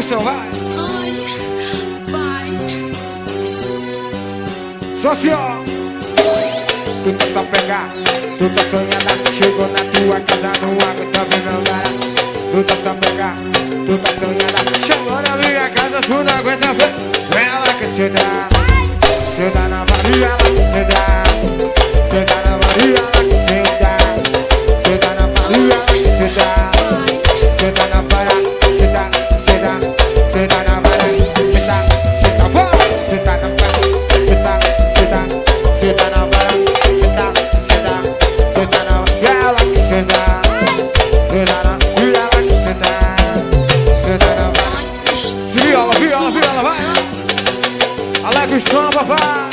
percussão, vai. Só assim, ó. Tu tá só pegar, tu tá sonhada. Chegou na tua casa, não aguenta ver meu cara. Tu tá só pegar, tu tá sonhada. Chegou na minha casa, tu não aguenta ver. Ela que se dá, se dá na Maria, ela que se dá. Se dá na Maria, ela que se dá. Se dá na Maria, ela que se dá. Se dá na Maria, se dá, se dá. Se dá na Maria, se dá, se dá, se dá na Maria, se dá, se dá. Se dá na Maria, se dá, se dá. Se dá na Maria, ela que se dá. Se dá na Maria, ela que se dá. Se dá na Maria. Se viola, viola, viola, vai. Alega o som, papai.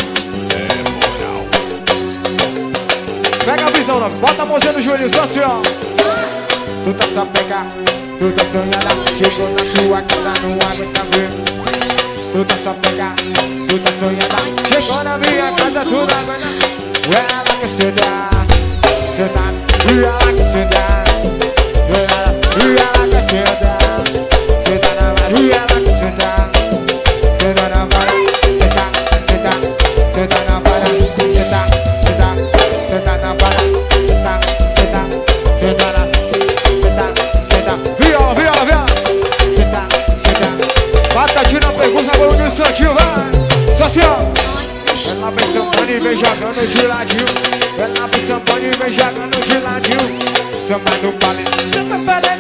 Pega a visão, não. Bota a mãozinha no joelho, só assim, ó. Tu tá só pegar, tu tá sonhada. Chegou na tua casa, não aguenta ver. Tu tá só pegar, tu tá sonhada. Chegou na minha casa, tu não aguenta. Ela que se dá, se dá. E ela que se dá. E ela que se dá. Se dá na Maria, ela que se dá. Se dá na Maria, se dá, se dá. Se dá na Maria, se dá, se dá. Se dá na Maria, se dá, se dá. Se dá na, se dá, se dá. Viola, viola, viola. Se dá, se dá. Batatinha na pergunta, agora no instantinho, vai. Só assim, ó. Ela vem sambando e vem jogando de ladinho. Ela vem sambando e vem jogando de ladinho. Samba no palito.